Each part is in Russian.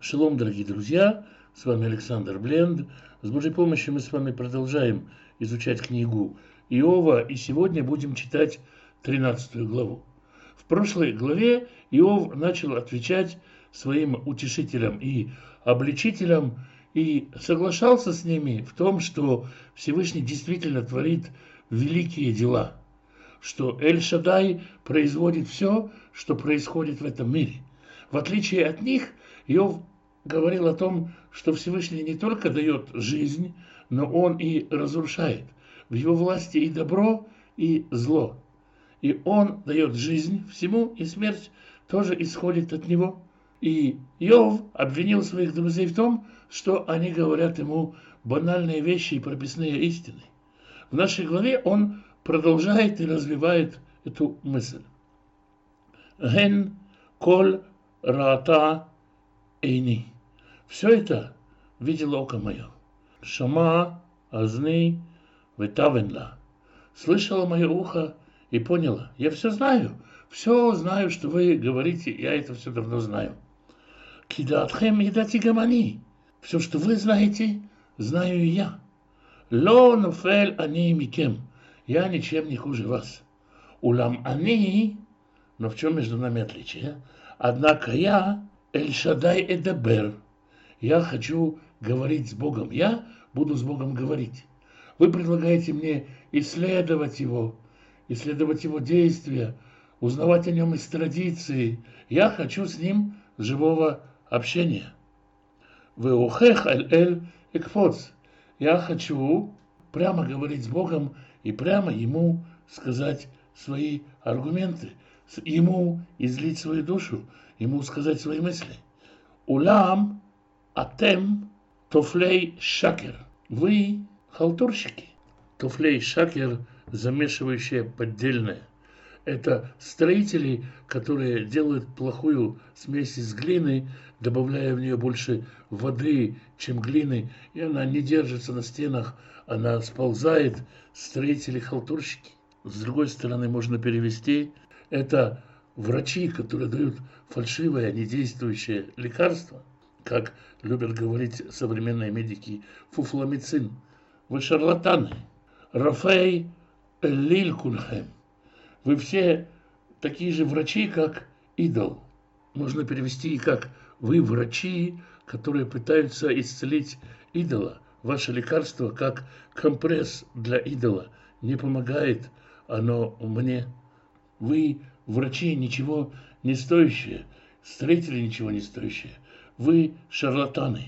Шалом, дорогие друзья, с вами Александр Бленд. С Божьей помощью мы с вами продолжаем изучать книгу Иова, и сегодня будем читать 13 главу. В прошлой главе Иов начал отвечать своим утешителям и обличителям и соглашался с ними в том, что Всевышний действительно творит великие дела, что Эль-Шадай производит все, что происходит в этом мире. В отличие от них, Иов говорил о том, что Всевышний не только дает жизнь, но он и разрушает. В его власти и добро, и зло. И он дает жизнь всему, и смерть тоже исходит от него. И Иов обвинил своих друзей в том, что они говорят ему банальные вещи и прописные истины. В нашей главе он продолжает и развивает эту мысль. Ген коль раата эйни. Все это видело око мое. Шама азни ветавенла. Слышало мое ухо и поняло. Я все знаю, что вы говорите, я это все давно знаю. Кидаатхем едати гамани. Все, что вы знаете, знаю и я. Ло нофель ани микем. Я ничем не хуже вас. Улам ани, но в чем между нами отличие? Однако я Эль-Шадай эдабер. Я хочу говорить с Богом. Я буду с Богом говорить. Вы предлагаете мне исследовать его действия, узнавать о нем из традиции. Я хочу с ним живого общения. Веохех аль-эль экфоц. Я хочу прямо говорить с Богом и прямо ему сказать свои аргументы, ему излить свою душу, ему сказать свои мысли. Улам атем тофлей шакер. Вы халтурщики. Тофлей шакер, замешивающие поддельное. Это строители, которые делают плохую смесь из глины, добавляя в нее больше воды, чем глины, и она не держится на стенах, она сползает. Строители-халтурщики. С другой стороны, можно перевести, это врачи, которые дают фальшивое, недействующее лекарство, как любят говорить современные медики, фуфламицин. Вы шарлатаны. Рафей эллиль кульхем. Вы все такие же врачи, как идол. Можно перевести как вы врачи, которые пытаются исцелить идола. Ваше лекарство как компресс для идола. Не помогает оно мне. Вы врачи ничего не стоящие, строители ничего не стоящие. Вы шарлатаны.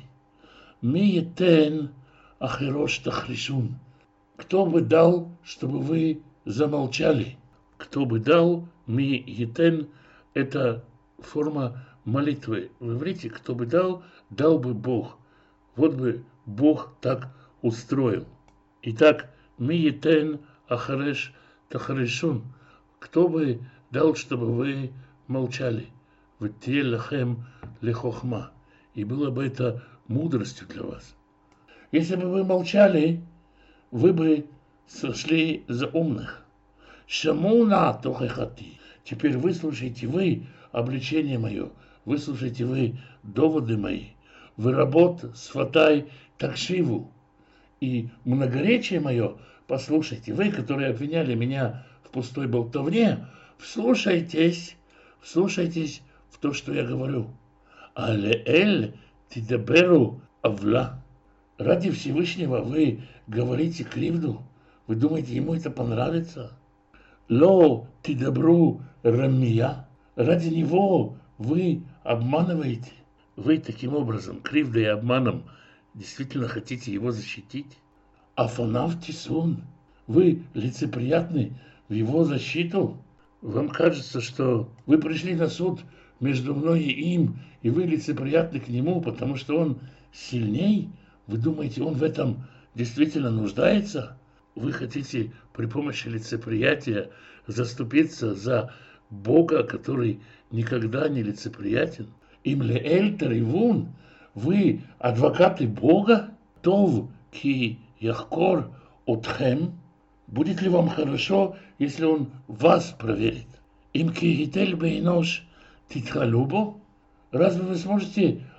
Миетен ахирош тахришун. Кто бы дал, чтобы вы замолчали? Кто бы дал, миетен, это форма молитвы. В иврите кто бы дал, дал бы Бог. Вот бы Бог так устроил. Итак, миетен ахареш тахришун. Кто бы дал, чтобы вы молчали? Втелахем лехохма. И было бы это мудростью для вас. Если бы вы молчали, вы бы сошли за умных. Шамуна тохехати. Теперь выслушайте вы обличение мое, выслушайте вы доводы мои. Вы работ сфатай такшиву. И многоречие мое послушайте. Вы, которые обвиняли меня в пустой болтовне, вслушайтесь в то, что я говорю. Але-эль тидаберу авла. Ради Всевышнего вы говорите кривду. Вы думаете, ему это понравится? Ло тидабру рамия. Ради него вы обманываете. Вы таким образом, кривдой и обманом, действительно хотите его защитить? Афанав тисун. Вы лицеприятны в его защиту? Вам кажется, что вы пришли на суд между мной и им, и вы лицеприятны к нему, потому что он сильней? Вы думаете, он в этом действительно нуждается? Вы хотите при помощи лицеприятия заступиться за Бога, который никогда не лицеприятен? Им ле эль таривун. Вы адвокаты Бога? Тов ки яхкор отхем. Будет ли вам хорошо, если он вас проверит? Им ки гитель бейнош титхалубо. Разве вы сможете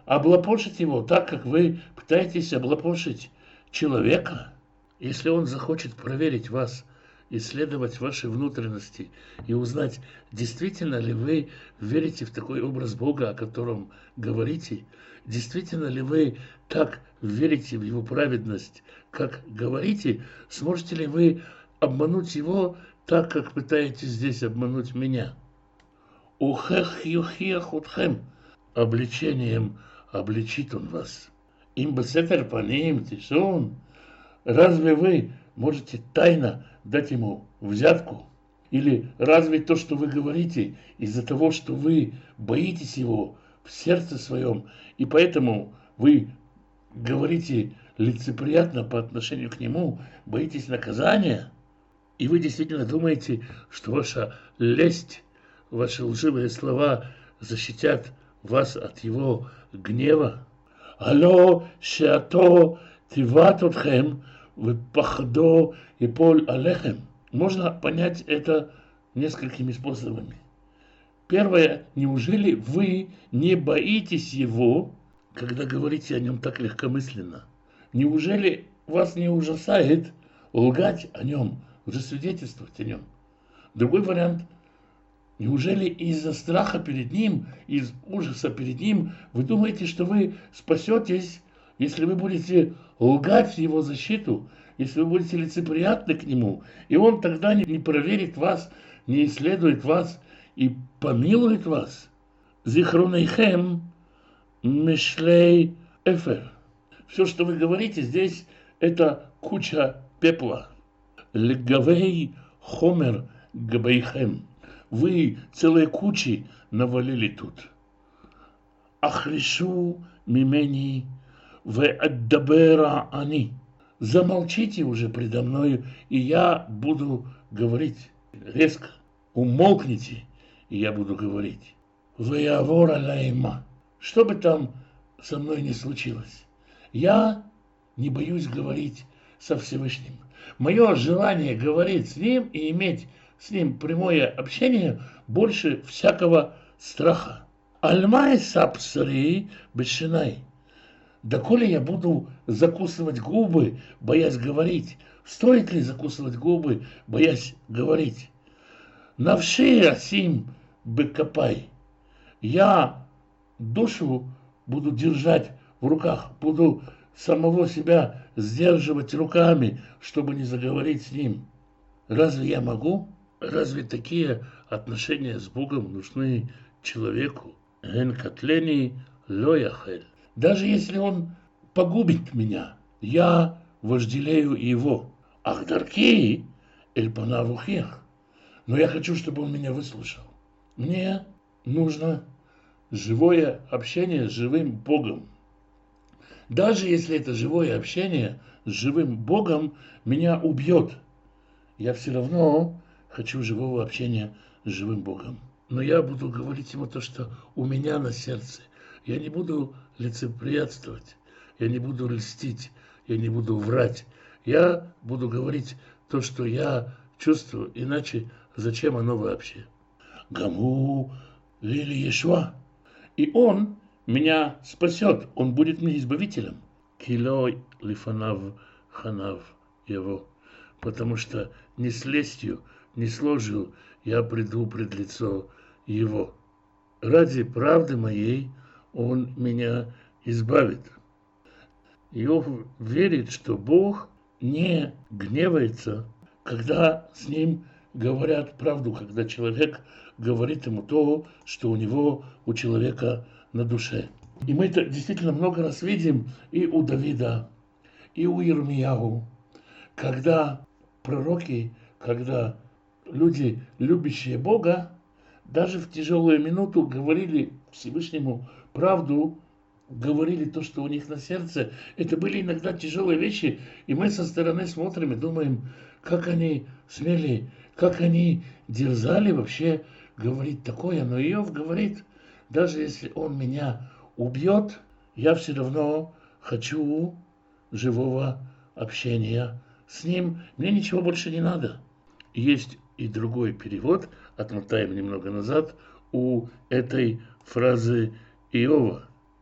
облапошить его так, как вы пытаетесь облапошить человека. Если он захочет проверить вас, исследовать ваши внутренности и узнать, действительно ли вы верите в такой образ Бога, о котором говорите, действительно ли вы так верите в Его праведность, как говорите, сможете ли вы обмануть Его так, как пытаетесь здесь обмануть меня? Ухех юхех утхем. Обличением обличит он вас. Им бесетер паним тишон. Разве вы можете тайно дать ему взятку? Или разве то, что вы говорите, из-за того, что вы боитесь его в сердце своем, и поэтому вы говорите лицеприятно по отношению к нему, боитесь наказания, и вы действительно думаете, что ваша лесть, ваши лживые слова защитят вас от его гнева? Алло, шеато тиват отхем, вепахдо иполь алехем. Можно понять это несколькими способами. Первое, неужели вы не боитесь его, когда говорите о нем так легкомысленно? Неужели вас не ужасает лгать о нем, лжесвидетельствовать о нем? Другой вариант. Неужели из-за страха перед ним, из ужаса перед ним, вы думаете, что вы спасетесь, если вы будете лгать в его защиту, если вы будете лицеприятны к нему, и он тогда не проверит вас, не исследует вас и помилует вас? Зихронейхем мишлей эфер. Все, что вы говорите здесь, это куча пепла. Легавей хомер габейхем. Вы целые кучи навалили тут. Ахришу мимени ве аддабера ани. Замолчите уже предо мною, и я буду говорить резко. Умолкните, и я буду говорить. Веявора лайма. Что бы там со мной ни случилось, я не боюсь говорить со Всевышним. Мое желание говорить с ним и иметь с ним прямое общение больше всякого страха. Альмай сапсари бешинай. Доколе я буду закусывать губы, боясь говорить? Стоит ли закусывать губы, боясь говорить? Навши асим бекапай. Я душу буду держать в руках, буду самого себя сдерживать руками, чтобы не заговорить с ним. Разве я могу? Разве такие отношения с Богом нужны человеку? Эн катлени лояхель. Даже если он погубит меня, я вожделею его. Ахдарки эльпанавухех. Но я хочу, чтобы он меня выслушал. Мне нужно живое общение с живым Богом. Даже если это живое общение с живым Богом меня убьет, я все равно хочу живого общения с живым Богом. Но я буду говорить ему то, что у меня на сердце. Я не буду лицеприятствовать, я не буду льстить, я не буду врать. Я буду говорить то, что я чувствую, иначе зачем оно вообще? Гаму лили Ешуа. И он меня спасет, он будет мне избавителем. Килой лифанав ханав его. Потому что не с лестью, не с ложью я приду пред лицо его. Ради правды моей он меня избавит. Иов верит, что Бог не гневается, когда с ним говорят правду, когда человек говорит ему то, что у него, у человека на душе. И мы это действительно много раз видим и у Давида, и у Ирмияу, когда пророки, когда люди, любящие Бога, даже в тяжелую минуту говорили Всевышнему правду, говорили то, что у них на сердце. Это были иногда тяжелые вещи, и мы со стороны смотрим и думаем, как они смели, как они дерзали вообще говорить такое. Но Иов говорит, даже если он меня убьет, я все равно хочу живого общения с ним. Мне ничего больше не надо. Есть и другой перевод, отмотаем немного назад, у этой фразы Иова.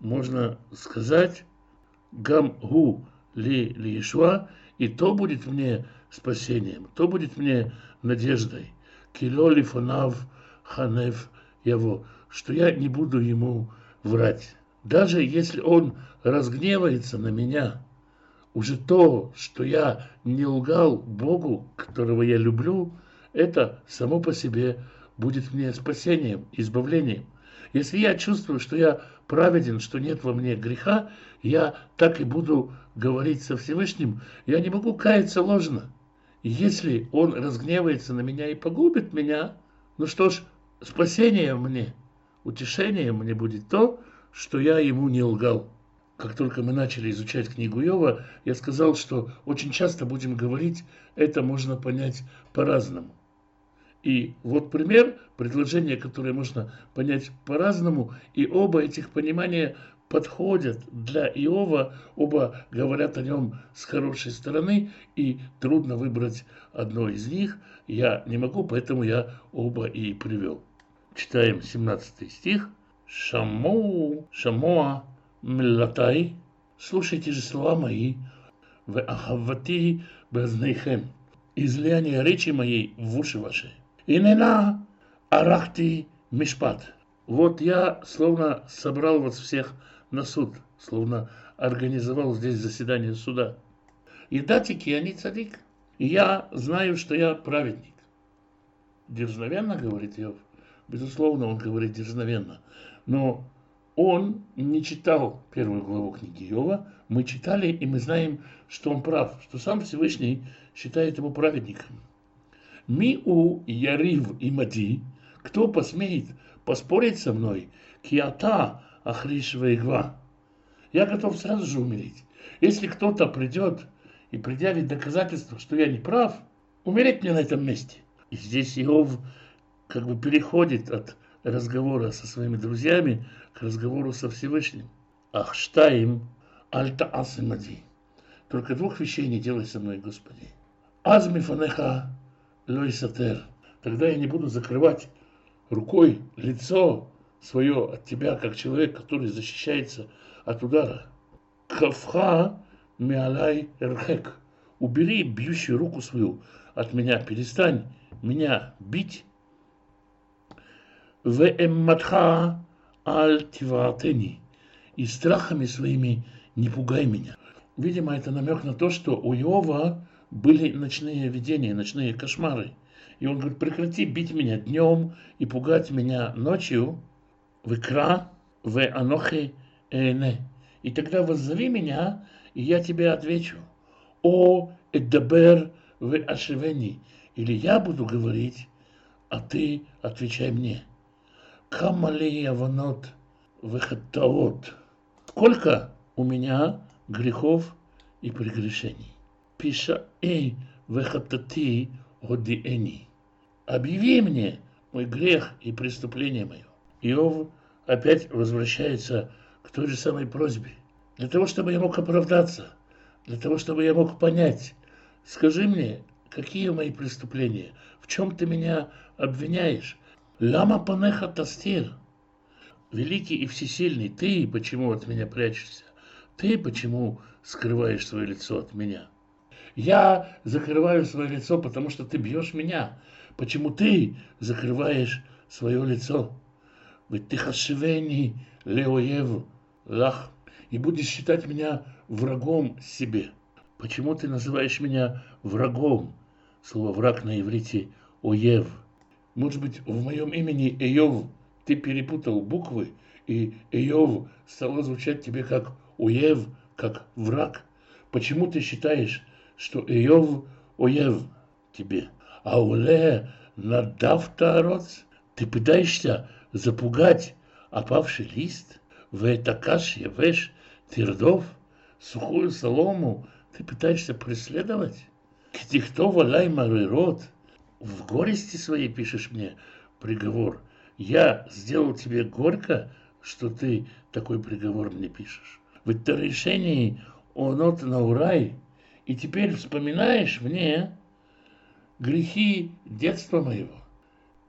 можно сказать гам гу ли лишва, и то будет мне спасением, то будет мне надеждой. Кило лифонав ханев его, что я не буду ему врать. Даже если он разгневается на меня, уже то, что я не лгал Богу, которого я люблю, это само по себе будет мне спасением, избавлением. Если я чувствую, что я праведен, что нет во мне греха, я так и буду говорить со Всевышним. Я не могу каяться ложно. Если он разгневается на меня и погубит меня, ну что ж, спасением мне, утешением мне будет то, что я ему не лгал. Как только мы начали изучать книгу Иова, я сказал, что очень часто будем говорить, это можно понять по-разному. И вот пример, предложение, которое можно понять по-разному, и оба этих понимания подходят для Иова, оба говорят о нем с хорошей стороны, и трудно выбрать одно из них. Я не могу, поэтому я оба и привел. Читаем 17 стих. Шамоа миллатай, слушайте же слова мои, в ахавати безнейхем, излияние речи моей в уши ваши. Инена арахти мишпат. Вот я словно собрал вас всех на суд, словно организовал здесь заседание суда. И датики, они цадик. И я знаю, что я праведник. Дерзновенно, говорит Иов. Безусловно, он говорит дерзновенно. Но он не читал первую главу книги Иова. Мы читали, и мы знаем, что он прав, что сам Всевышний считает его праведником. Миу ярив и мади, кто посмеет поспорить со мной, киата ахришва игва. Я готов сразу же умереть. Если кто-то придет и предъявит доказательство, что я не прав, умереть мне на этом месте. И здесь Иов как бы переходит от разговора со своими друзьями к разговору со Всевышним. Ах, штаим, альта асимади. Только двух вещей не делай со мной, Господи. Азми фанеха лойсатер. Тогда я не буду закрывать рукой лицо свое от тебя, как человек, который защищается от удара. Кавха миалай эрхек. Убери бьющую руку свою от меня, перестань меня бить. Веэмматха аль-тиватени. И страхами своими не пугай меня. Видимо, это намек на то, что у Иова были ночные видения, ночные кошмары. И он говорит, прекрати бить меня днем и пугать меня ночью. Векра ве анохи эне. И тогда воззови меня, и я тебе отвечу. О эддабер ве ашевени. Или я буду говорить, а ты отвечай мне. Камали яванот вехаттаот. Сколько у меня грехов и прегрешений. Пиша и вехаттати годиэни. Объяви мне мой грех и преступление мое. Иов опять возвращается к той же самой просьбе. Для того, чтобы я мог оправдаться, для того, чтобы я мог понять, скажи мне, какие мои преступления, в чем ты меня обвиняешь? Лама панеха тастир. Великий и всесильный, ты почему от меня прячешься? Ты почему скрываешь свое лицо от меня? Я закрываю свое лицо, потому что ты бьешь меня. Почему ты закрываешь свое лицо? Ведь ты хашивени леоев лах. И будешь считать меня врагом себе. Почему ты называешь меня врагом? Слово враг на иврите оев. Может быть, в моем имени Иов ты перепутал буквы, и Иов стало звучать тебе как оев, как враг. Почему ты считаешь, что Иов оев тебе? А уле надавтароц, ты пытаешься запугать опавший лист? Ветакаш явеш тирдов, сухую солому ты пытаешься преследовать? Ктихтова лаймары рот. В горести своей пишешь мне приговор. Я сделал тебе горько, что ты такой приговор мне пишешь. В это решении онот наурай. И теперь вспоминаешь мне грехи детства моего.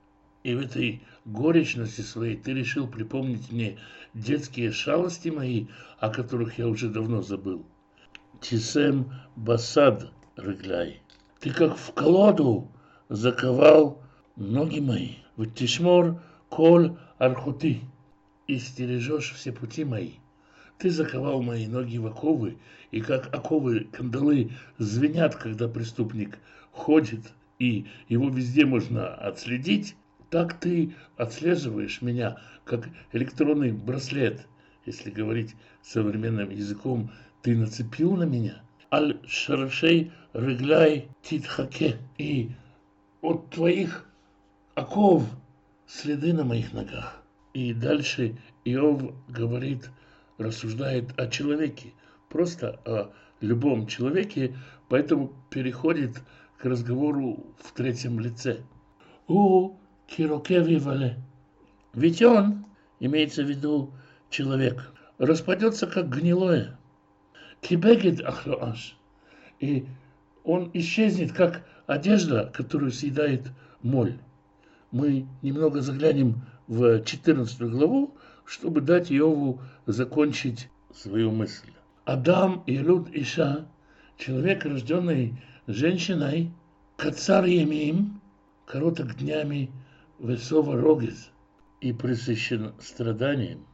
И в этой горечности своей ты решил припомнить мне детские шалости мои, о которых я уже давно забыл. Тисем басад рыгляй. Ты как в колоду заковал ноги мои. Вот тишмор коль архути. И стережешь все пути мои. Ты заковал мои ноги в оковы, и как оковы кандалы звенят, когда преступник ходит, и его везде можно отследить, так ты отслеживаешь меня, как электронный браслет. Если говорить современным языком, ты нацепил на меня. Аль-Шарашей Рыгляй Титхаке. И от твоих оков следы на моих ногах. И дальше Иов говорит, рассуждает о человеке, просто о любом человеке, поэтому переходит к разговору в третьем лице. У Кирокеви Вале. Ведь он, имеется в виду человек, распадется как гнилое. Кибегет ахлоаш. И он исчезнет, как одежда, которую съедает моль. Мы немного заглянем в 14 главу, чтобы дать Иову закончить свою мысль. Адам Илуд Иша, человек, рожденный женщиной, кацар емим, короток днями, весова рогез, и пресыщен страданием.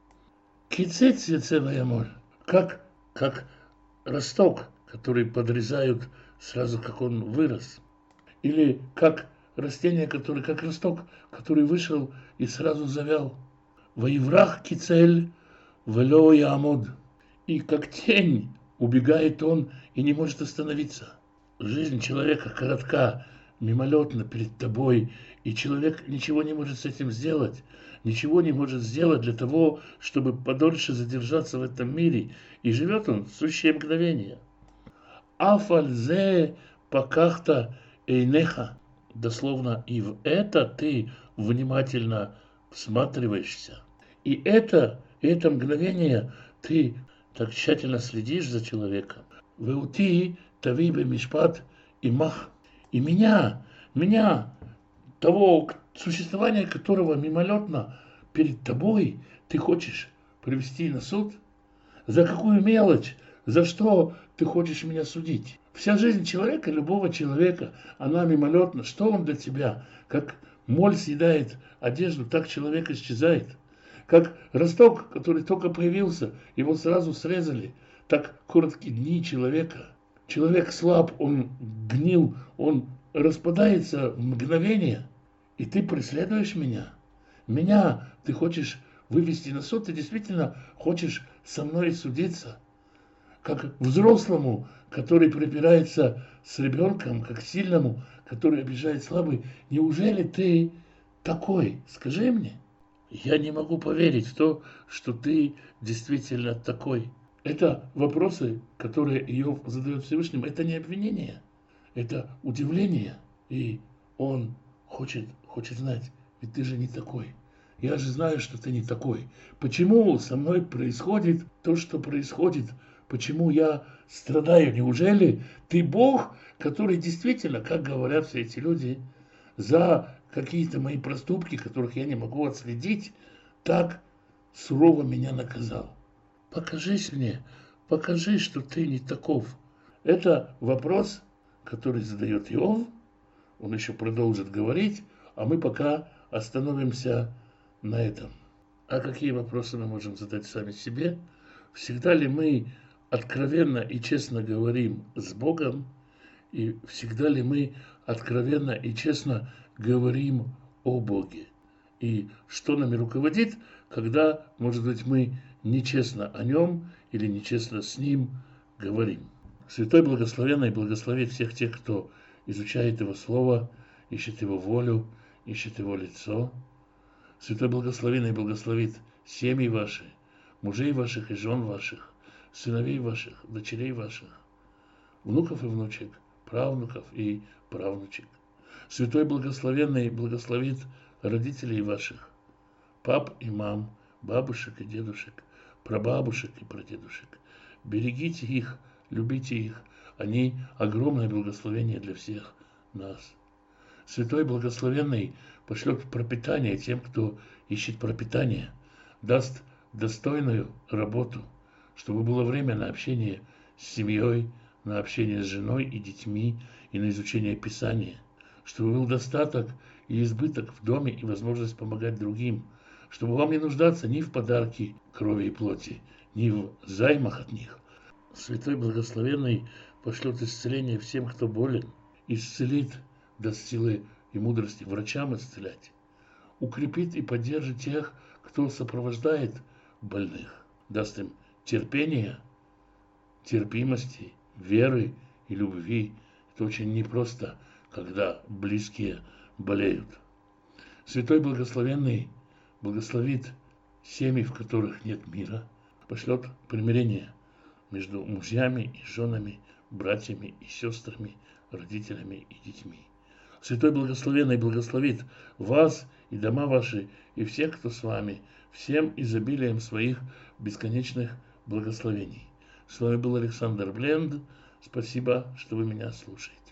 Кицец яцева моль, как росток, который подрезают сразу, как он вырос. Или как растение, которое, как росток, который вышел и сразу завял. Воеврах кицель вело ямод. И как тень убегает он и не может остановиться. Жизнь человека коротка, мимолетна перед тобой, и человек ничего не может с этим сделать. Ничего не может сделать для того, чтобы подольше задержаться в этом мире. И живет он в сущее мгновение. Афальзе покахта эйнеха. Дословно, и в это ты внимательно всматриваешься. И это мгновение ты так тщательно следишь за человеком. Веути тавибе мишпат и мах. И меня, того существования которого мимолетно перед тобой ты хочешь привести на суд? За какую мелочь? За что ты хочешь меня судить? Вся жизнь человека, любого человека, она мимолетна. Что он для тебя? Как моль съедает одежду, так человек исчезает. Как росток, который только появился, его сразу срезали. Так короткие дни человека. Человек слаб, он гнил, он распадается в мгновение. И ты преследуешь меня. Меня ты хочешь вывести на суд, ты действительно хочешь со мной судиться. Как взрослому, который припирается с ребенком, как сильному, который обижает слабый. Неужели ты такой? Скажи мне. Я не могу поверить в то, что ты действительно такой. Это вопросы, которые Иов задает Всевышнему. Это не обвинение, это удивление. И он хочет знать, ведь ты же не такой. Я же знаю, что ты не такой. Почему со мной происходит то, что происходит? Почему я страдаю? Неужели ты Бог, который действительно, как говорят все эти люди, за какие-то мои проступки, которых я не могу отследить, так сурово меня наказал? Покажись мне, покажи, что ты не таков. Это вопрос, который задает Иов. Он еще продолжит говорить, а мы пока остановимся на этом. А какие вопросы мы можем задать сами себе? Всегда ли мы откровенно и честно говорим с Богом? И всегда ли мы откровенно и честно говорим о Боге? И что нами руководит, когда, может быть, мы нечестно о Нем или нечестно с Ним говорим? Святой Благословенный благословит всех тех, кто изучает Его Слово, ищет Его волю, ищет Его лицо. Святой Благословенный благословит семьи ваши, мужей ваших и жен ваших, сыновей ваших, дочерей ваших, внуков и внучек, правнуков и правнучек. Святой Благословенный благословит родителей ваших, пап и мам, бабушек и дедушек, прабабушек и прадедушек. Берегите их, любите их, они огромное благословение для всех нас. Святой Благословенный пошлет пропитание тем, кто ищет пропитание, даст достойную работу, чтобы было время на общение с семьей, на общение с женой и детьми и на изучение Писания, чтобы был достаток и избыток в доме и возможность помогать другим, чтобы вам не нуждаться ни в подарке крови и плоти, ни в займах от них. Святой Благословенный пошлет исцеление всем, кто болен, исцелит, даст силы и мудрости врачам исцелять, укрепит и поддержит тех, кто сопровождает больных, даст им терпения, терпимости, веры и любви. Это очень непросто, когда близкие болеют. Святой Благословенный благословит семьи, в которых нет мира, пошлет примирение между мужьями и женами, братьями и сестрами, родителями и детьми. Святой Благословенный благословит вас и дома ваши, и всех, кто с вами, всем изобилием своих бесконечных благословений. С вами был Александр Бленд. Спасибо, что вы меня слушаете.